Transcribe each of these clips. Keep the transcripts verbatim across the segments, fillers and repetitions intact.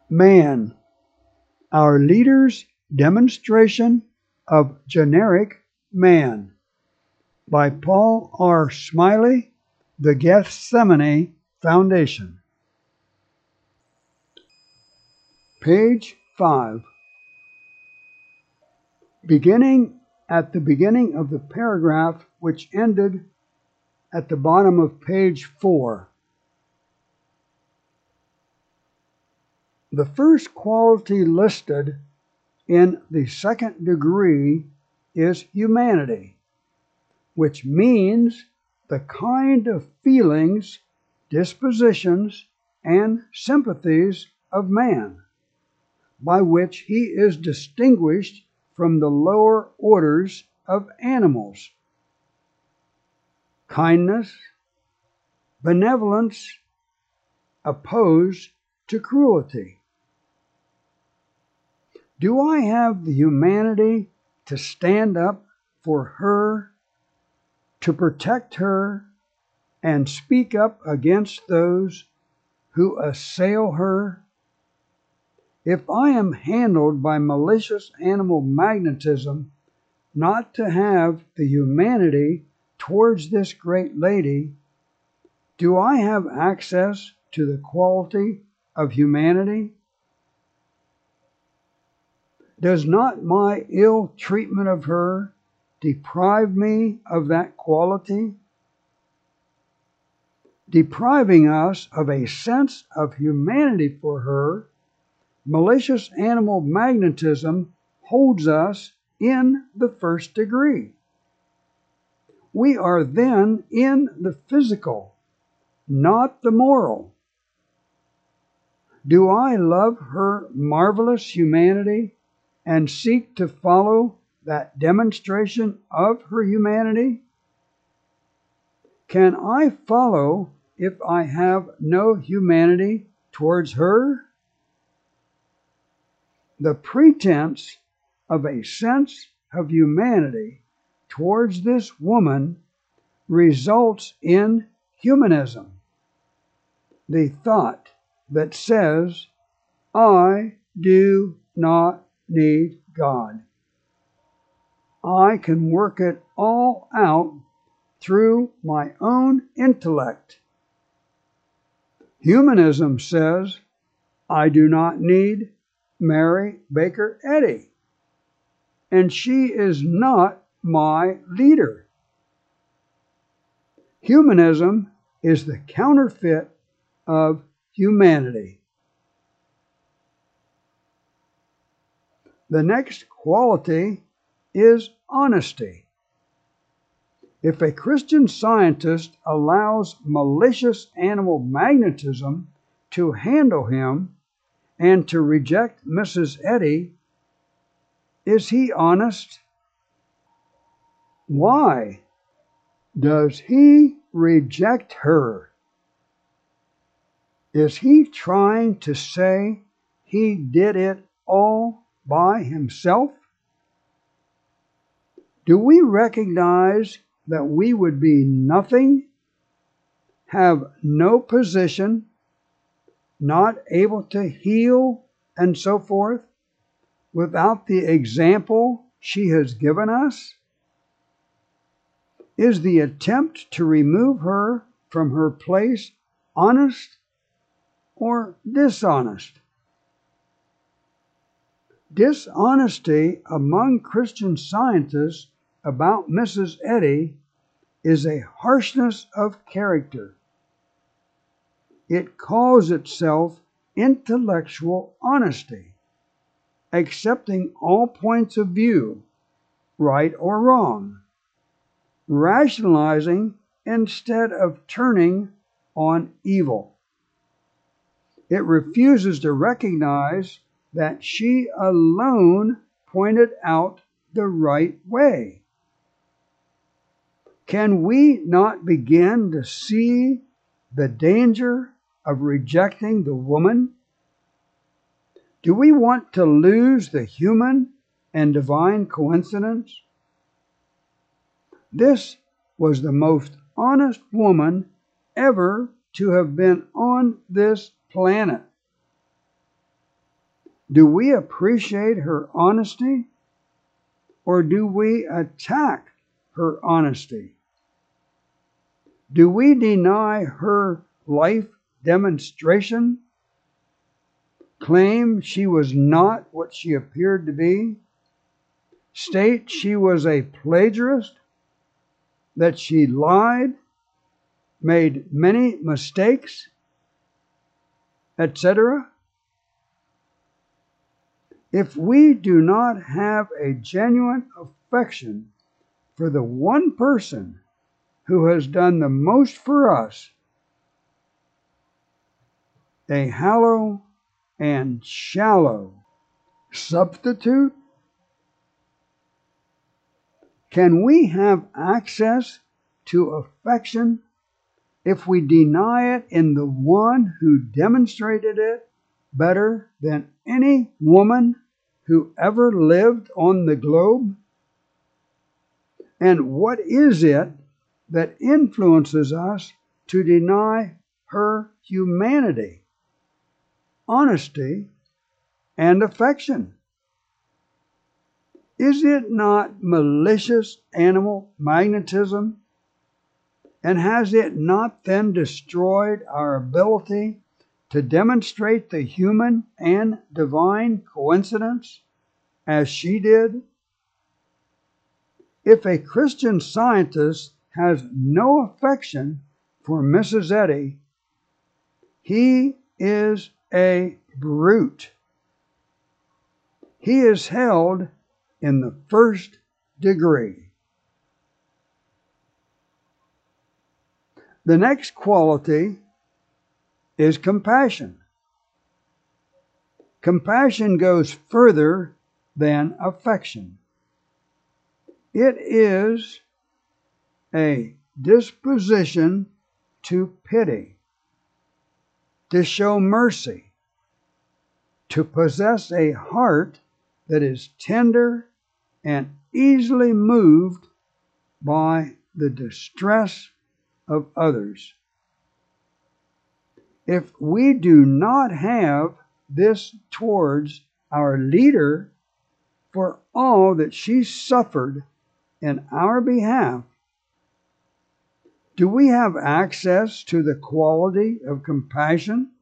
Man, Our Leader's Demonstration of Generic Man by Paul R. Smiley, the Gethsemane Foundation. Page five. Beginning at the beginning of the paragraph which ended at the bottom of page four. The first quality listed in the second degree is humanity, which means the kind of feelings, dispositions, and sympathies of man, by which he is distinguished from the lower orders of animals. Kindness, benevolence, opposed to cruelty. Do I have the humanity to stand up for her, to protect her, and speak up against those who assail her? If I am handled by malicious animal magnetism not to have the humanity towards this great lady, do I have access to the quality of humanity? Does not my ill treatment of her deprive me of that quality? Depriving us of a sense of humanity for her, malicious animal magnetism holds us in the first degree. We are then in the physical, not the moral. Do I love her marvelous humanity and seek to follow that demonstration of her humanity? Can I follow if I have no humanity towards her? The pretense of a sense of humanity towards this woman results in humanism, the thought that says, I do not need God. I can work it all out through my own intellect. Humanism says, I do not need Mary Baker Eddy, and she is not my leader. Humanism is the counterfeit of humanity. The next quality is honesty. If a Christian Scientist allows malicious animal magnetism to handle him and to reject Missus Eddy, is he honest? Why does he reject her? Is he trying to say he did it all by himself? Do we recognize that we would be nothing, have no position, not able to heal, and so forth, without the example she has given us? Is the attempt to remove her from her place honest or dishonest? Dishonesty among Christian Scientists about Missus Eddy is a harshness of character. It calls itself intellectual honesty, accepting all points of view, right or wrong, rationalizing instead of turning on evil. It refuses to recognize that she alone pointed out the right way. Can we not begin to see the danger of rejecting the woman? Do we want to lose the human and divine coincidence? This was the most honest woman ever to have been on this planet. Do we appreciate her honesty, or do we attack her honesty? Do we deny her life demonstration, claim she was not what she appeared to be, state she was a plagiarist, that she lied, made many mistakes, et cetera? If we do not have a genuine affection for the one person who has done the most for us, a hollow and shallow substitute, can we have access to affection if we deny it in the one who demonstrated it better than any woman who ever lived on the globe? And what is it that influences us to deny her humanity, honesty, and affection? Is it not malicious animal magnetism? And has it not then destroyed our ability to demonstrate the human and divine coincidence as she did? If a Christian Scientist has no affection for Missus Eddy, he is a brute. He is held in the first degree. The next quality is compassion. Compassion goes further than affection. It is a disposition to pity, to show mercy, to possess a heart that is tender and easily moved by the distress of others. If we do not have this towards our leader for all that she suffered in our behalf, do we have access to the quality of compassion?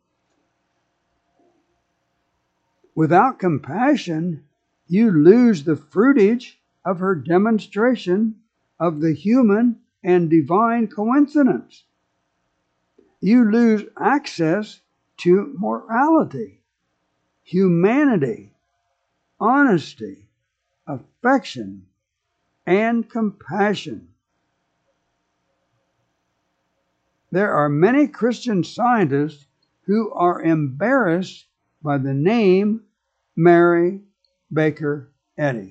Without compassion, you lose the fruitage of her demonstration of the human and divine coincidence. You lose access to morality, humanity, honesty, affection, and compassion. There are many Christian Scientists who are embarrassed by the name Mary Baker Eddy.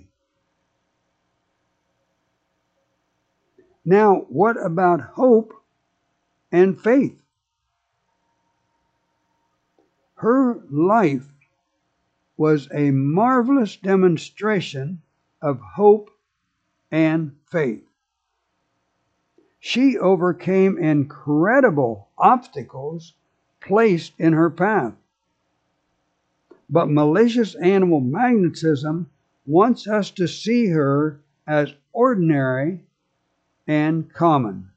Now, what about hope and faith? Her life was a marvelous demonstration of hope and faith. She overcame incredible obstacles placed in her path. But malicious animal magnetism wants us to see her as ordinary and common.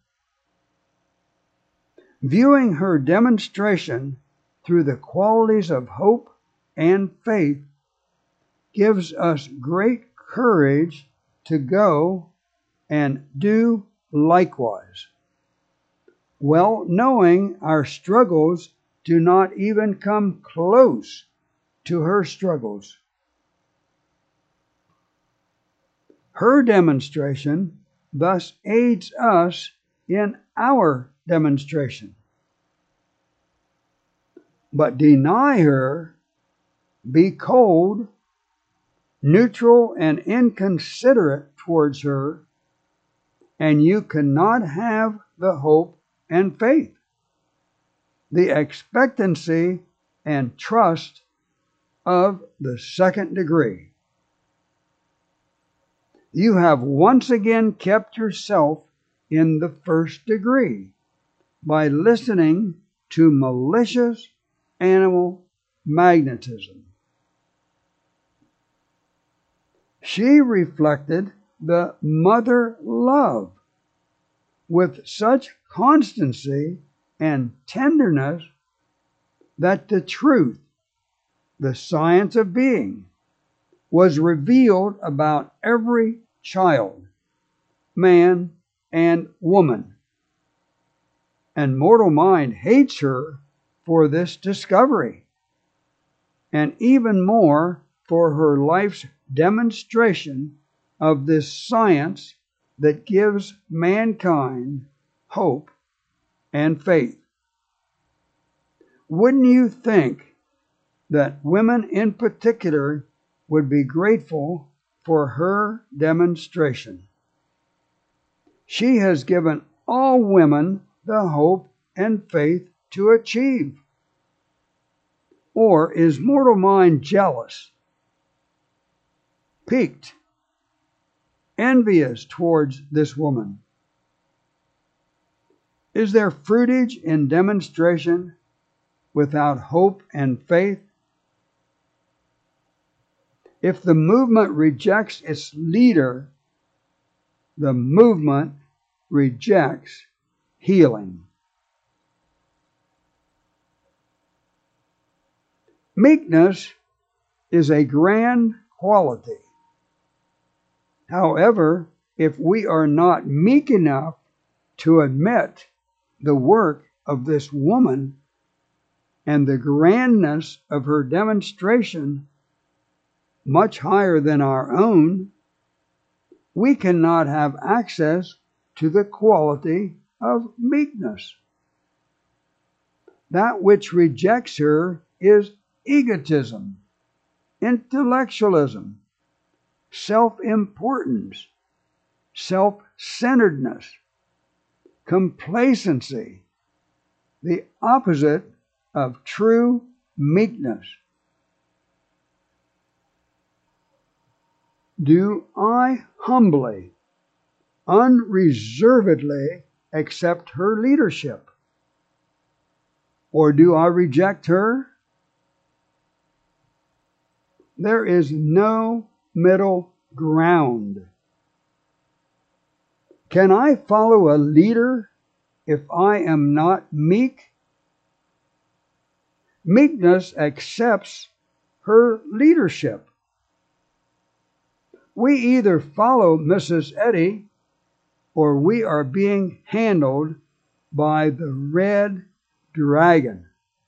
Viewing her demonstration through the qualities of hope and faith gives us great courage to go and do likewise, well knowing our struggles do not even come close to her struggles. Her demonstration thus aids us in our demonstration. But deny her, be cold, neutral, and inconsiderate towards her, and you cannot have the hope and faith, the expectancy and trust of the second degree. You have once again kept yourself in the first degree by listening to malicious animal magnetism. She reflected the mother love with such constancy and tenderness that the truth, the science of being, was revealed about every child, man, and woman. And mortal mind hates her for this discovery, and even more for her life's demonstration of this science that gives mankind hope and faith. Wouldn't you think that women in particular would be grateful for her demonstration? She has given all women the hope and faith to achieve. Or is mortal mind jealous, piqued, envious towards this woman? Is there fruitage in demonstration without hope and faith? If the movement rejects its leader, the movement rejects healing. Meekness is a grand quality. However, if we are not meek enough to admit the work of this woman and the grandness of her demonstration much higher than our own, we cannot have access to the quality of meekness. That which rejects her is egotism, intellectualism, self-importance, self-centeredness, complacency, the opposite of true meekness. Do I humbly, unreservedly accept her leadership? Or do I reject her? There is no middle ground. Can I follow a leader if I am not meek? Meekness accepts her leadership. We either follow Missus Eddy or we are being handled by the red dragon.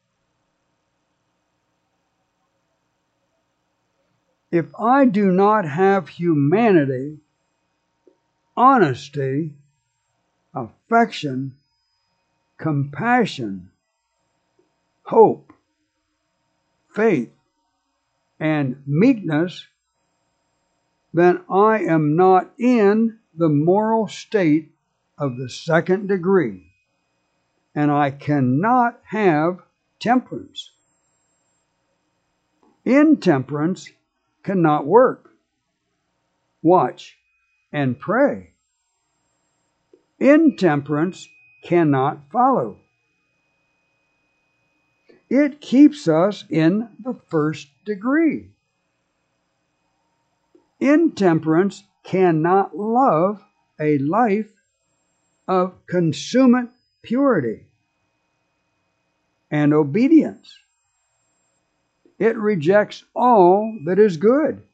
If I do not have humanity, honesty, affection, compassion, hope, faith, and meekness, then I am not in the moral state of the second degree, and I cannot have temperance. Intemperance cannot work. Watch and pray. Intemperance cannot follow. It keeps us in the first degree. Intemperance cannot love a life of consummate purity and obedience. It rejects all that is good.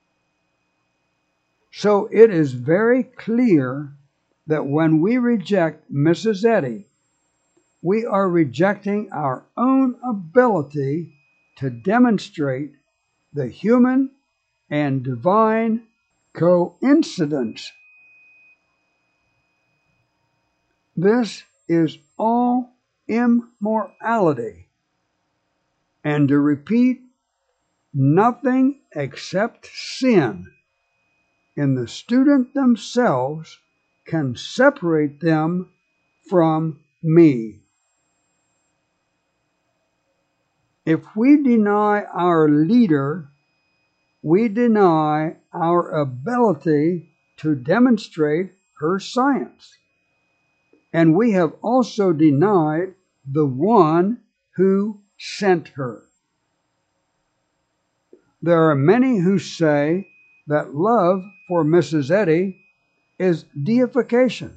So it is very clear that when we reject Missus Eddy, we are rejecting our own ability to demonstrate the human and divine coincidence. This is all immorality, and to repeat, nothing except sin in the student themselves can separate them from me. If we deny our leader, we deny our ability to demonstrate her science. And we have also denied the one who sent her. There are many who say that love for Missus Eddy is deification.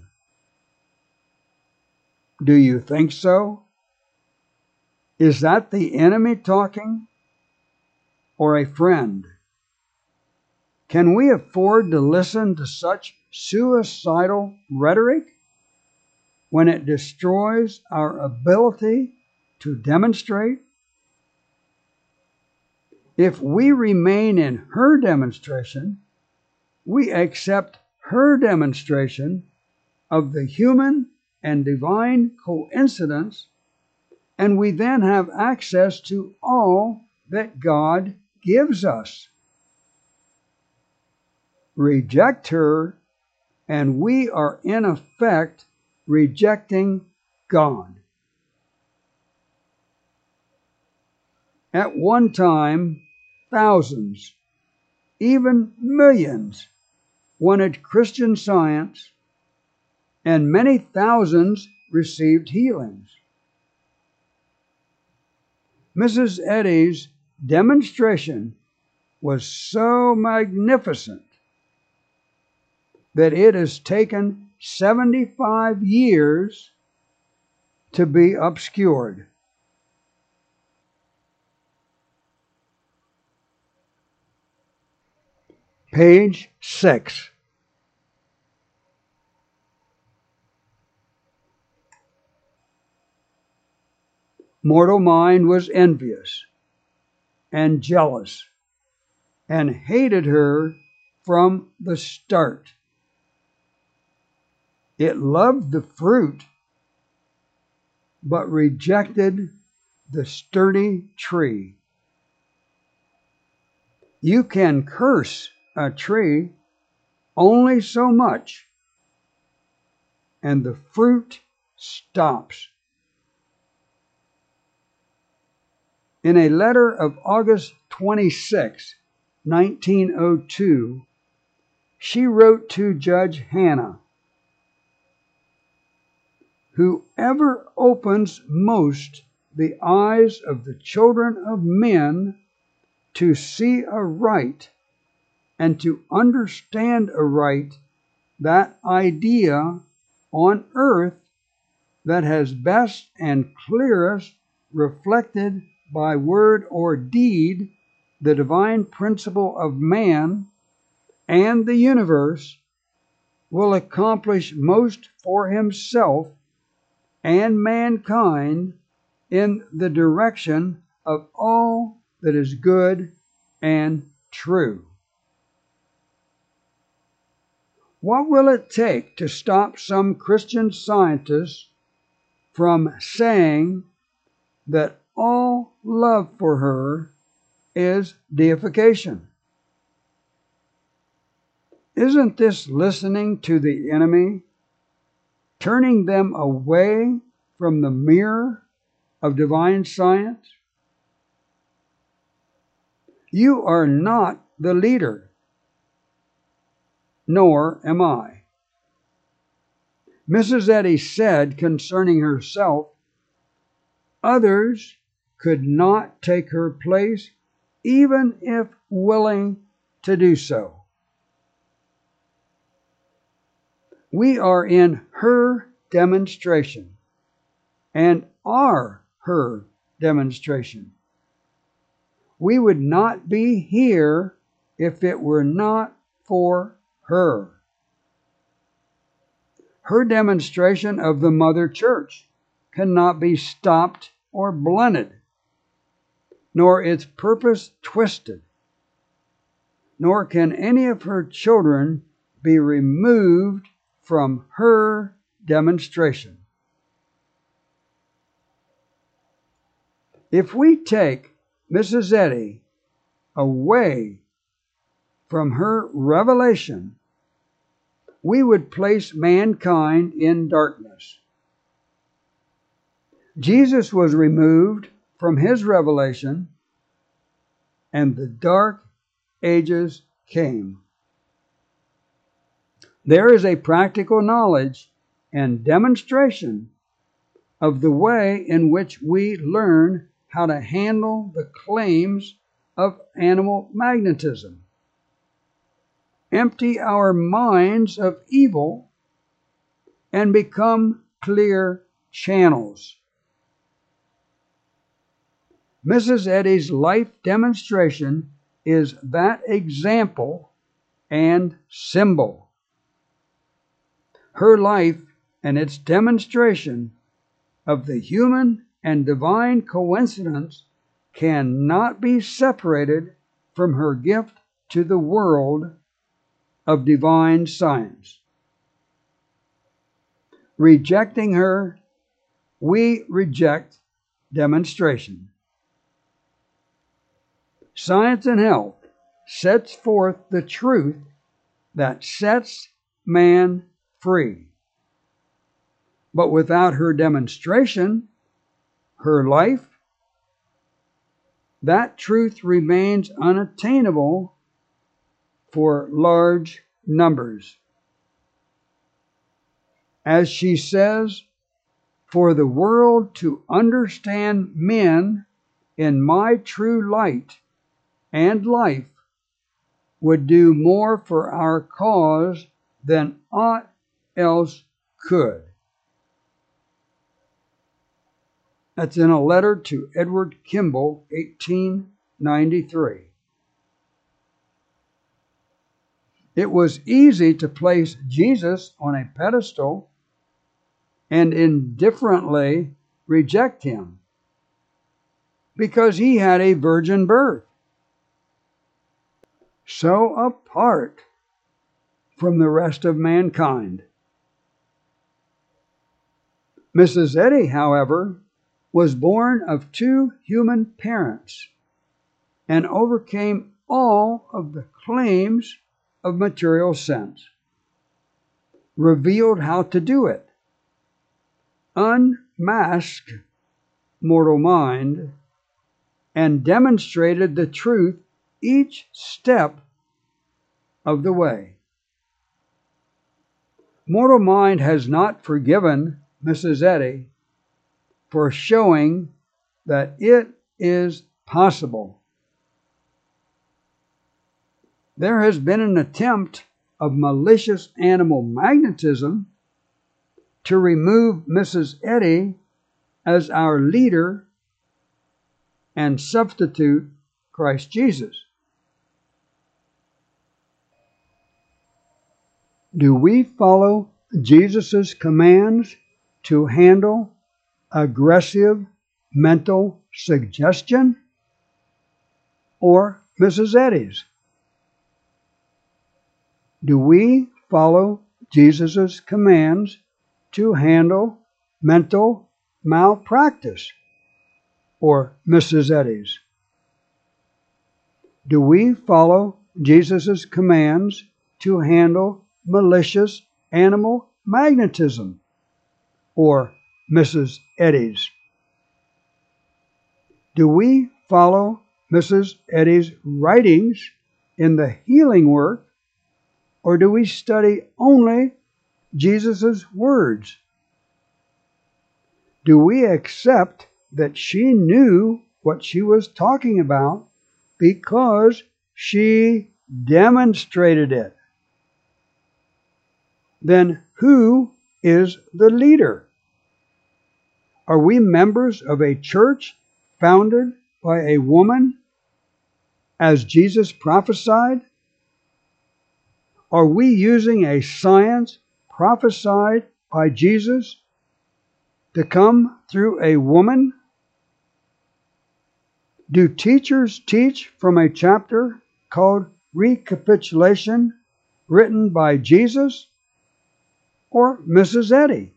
Do you think so? Is that the enemy talking, or a friend? Can we afford to listen to such suicidal rhetoric when it destroys our ability to demonstrate? If we remain in her demonstration, we accept her demonstration of the human and divine coincidence, and we then have access to all that God gives us. Reject her, and we are in effect rejecting God. At one time, thousands, even millions, wanted Christian Science, and many thousands received healings. Missus Eddy's demonstration was so magnificent that it has taken seventy-five years to be obscured. Page six. Mortal mind was envious and jealous and hated her from the start. It loved the fruit, but rejected the sturdy tree. You can curse a tree only so much, and the fruit stops. In a letter of August twenty-sixth, nineteen oh two, she wrote to Judge Hannah, "Whoever opens most the eyes of the children of men to see aright and to understand aright that idea on earth that has best and clearest reflected by word or deed the divine principle of man and the universe, will accomplish most for himself and mankind in the direction of all that is good and true." What will it take to stop some Christian Scientists from saying that all love for her is deification? Isn't this listening to the enemy, turning them away from the mirror of divine science? You are not the leader, nor am I. Missus Eddy said concerning herself, "Others could not take her place, even if willing to do so." We are in her demonstration and are her demonstration. We would not be here if it were not for her. Her demonstration of the Mother Church cannot be stopped or blunted, nor its purpose twisted, nor can any of her children be removed from her demonstration. If we take Missus Eddy away from her revelation, we would place mankind in darkness. Jesus was removed from his revelation, and the dark ages came. There is a practical knowledge and demonstration of the way in which we learn how to handle the claims of animal magnetism. empty our minds of evil and become clear channels. Missus Eddy's life demonstration is that example and symbol. Her life and its demonstration of the human and divine coincidence cannot be separated from her gift to the world of divine science. Rejecting her, we reject demonstration. Science and Health sets forth the truth that sets man free. But without her demonstration, her life, that truth remains unattainable for large numbers. As she says, for the world to understand men in my true light and life would do more for our cause than aught else could. That's in a letter to Edward Kimball, eighteen ninety-three. It was easy to place Jesus on a pedestal and indifferently reject him because he had a virgin birth, so apart from the rest of mankind. Missus Eddy, however, was born of two human parents and overcame all of the claims of material sense, revealed how to do it, unmasked mortal mind, and demonstrated the truth each step of the way. Mortal mind has not forgiven Missus Eddy for showing that it is possible. There has been an attempt of malicious animal magnetism to remove Missus Eddy as our leader and substitute Christ Jesus. Do we follow Jesus' commands to handle aggressive mental suggestion, or Missus Eddy's? Do we follow Jesus' commands to handle mental malpractice, or Missus Eddy's? Do we follow Jesus' commands to handle malicious animal magnetism, or Missus Eddy's? Do we follow Missus Eddy's writings in the healing work, or do we study only Jesus' words? Do we accept that she knew what she was talking about because she demonstrated it? Then who is the leader? Are we members of a church founded by a woman, as Jesus prophesied? Are we using a science prophesied by Jesus to come through a woman? Do teachers teach from a chapter called Recapitulation, written by Jesus or Missus Eddy?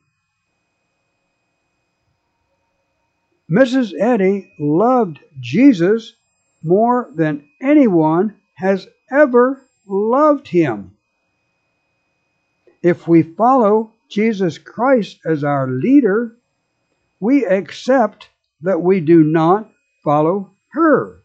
Missus Eddy loved Jesus more than anyone has ever loved him. If we follow Jesus Christ as our leader, we accept that we do not follow her.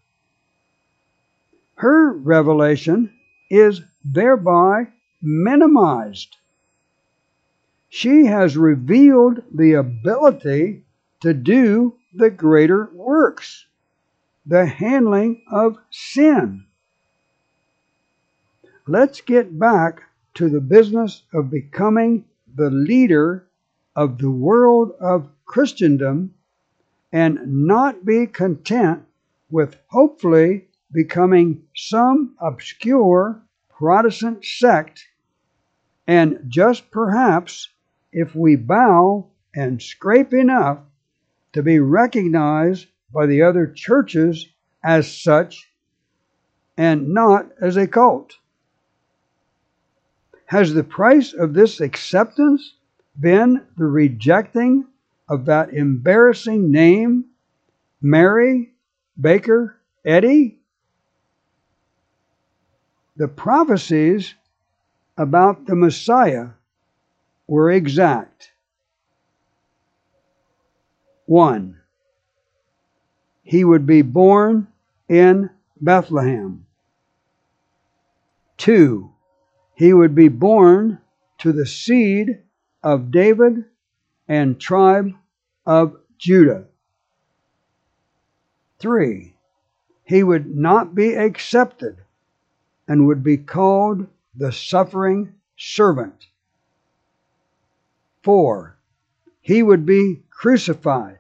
Her revelation is thereby minimized. She has revealed the ability to do the greater works, the handling of sin. let's get back to the business of becoming the leader of the world of Christendom and not be content with hopefully becoming some obscure Protestant sect, and just perhaps, if we bow and scrape enough, to be recognized by the other churches as such and not as a cult. Has the price of this acceptance been the rejecting of that embarrassing name, Mary Baker Eddy? The prophecies about the Messiah were exact. One, he would be born in Bethlehem. Two, he would be born to the seed of David and tribe of Judah. Three, he would not be accepted and would be called the suffering servant. Four, he would be crucified.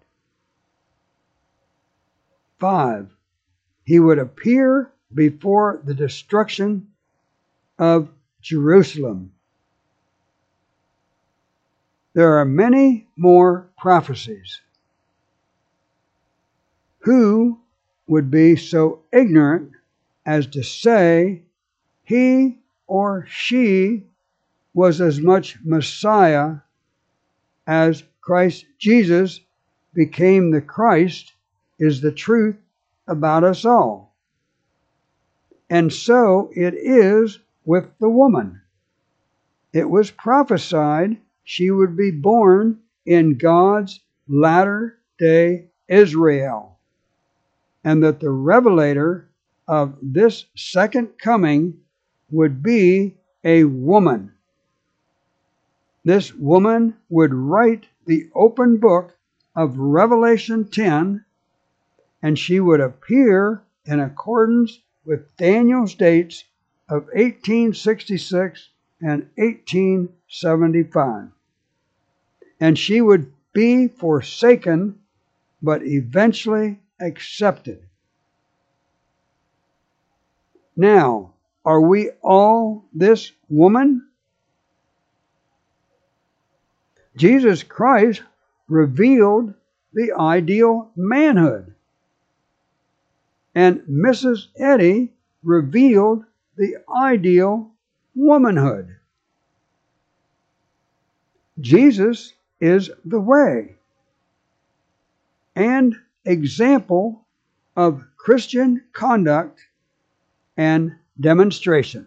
Five, he would appear before the destruction of Jerusalem. There are many more prophecies. Who would be so ignorant as to say he or she was as much Messiah as Christ Jesus became the Christ is the truth about us all? And so it is with the woman. It was prophesied she would be born in God's latter-day Israel, and that the revelator of this second coming would be a woman. This woman would write the open book of Revelation ten, and she would appear in accordance with Daniel's dates of eighteen sixty-six and eighteen seventy-five. And she would be forsaken, but eventually accepted. Now, are we all this woman? Jesus Christ revealed the ideal manhood, and Missus Eddy revealed the ideal womanhood. Jesus is the way and example of Christian conduct and demonstration.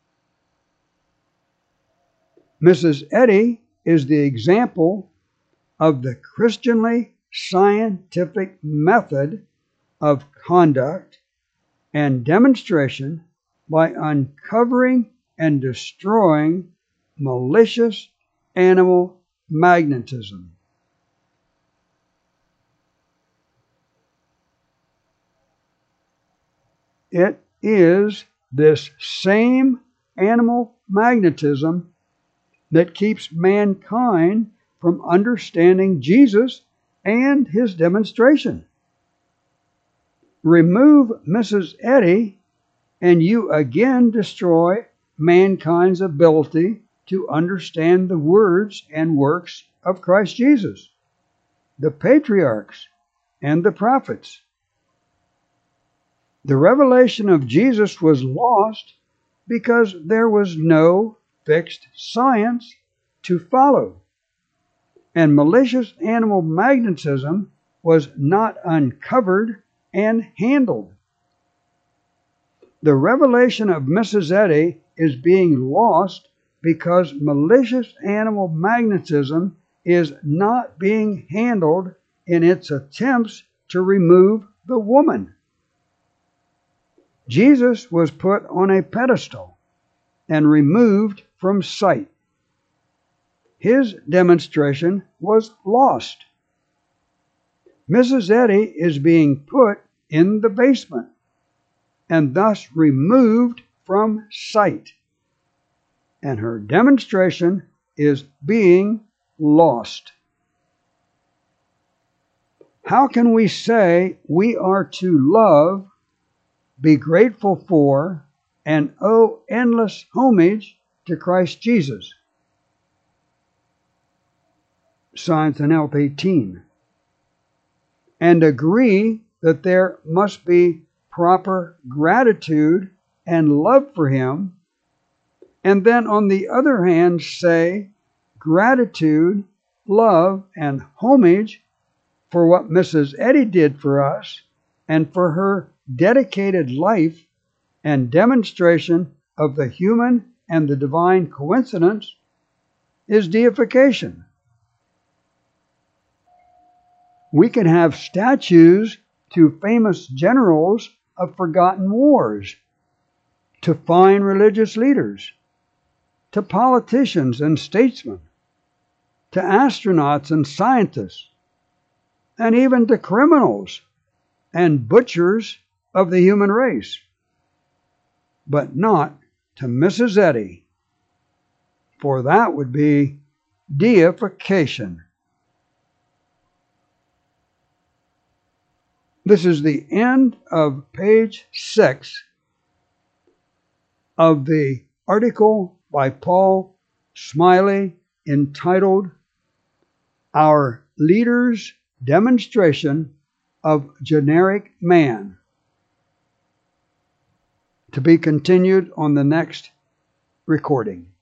Missus Eddy is the example of the Christianly scientific method of conduct and demonstration by uncovering and destroying malicious animal magnetism. It is this same animal magnetism that keeps mankind from understanding Jesus and his demonstration. Remove Missus Eddy, and you again destroy mankind's ability to understand the words and works of Christ Jesus, the patriarchs, and the prophets. The revelation of Jesus was lost because there was no fixed science to follow, and malicious animal magnetism was not uncovered and handled. The revelation of Missus Eddy is being lost because malicious animal magnetism is not being handled in its attempts to remove the woman. Jesus was put on a pedestal and removed from sight. His demonstration was lost. Missus Eddy is being put in the basement and thus removed from sight. and her demonstration is being lost. How can we say we are to love, be grateful for, and owe endless homage to Christ Jesus? Science and Health eighteen. And agree that there must be proper gratitude and love for Him, and then on the other hand say gratitude, love, and homage for what Missus Eddy did for us and for her dedicated life and demonstration of the human and the divine coincidence is deification. We can have statues to famous generals of forgotten wars, to fine religious leaders, to politicians and statesmen, to astronauts and scientists, and even to criminals and butchers of the human race, but not to Missus Eddy, for that would be deification. This is the end of page six of the article by Paul Smiley entitled Our Leader's Demonstration of Generic Man, to be continued on the next recording.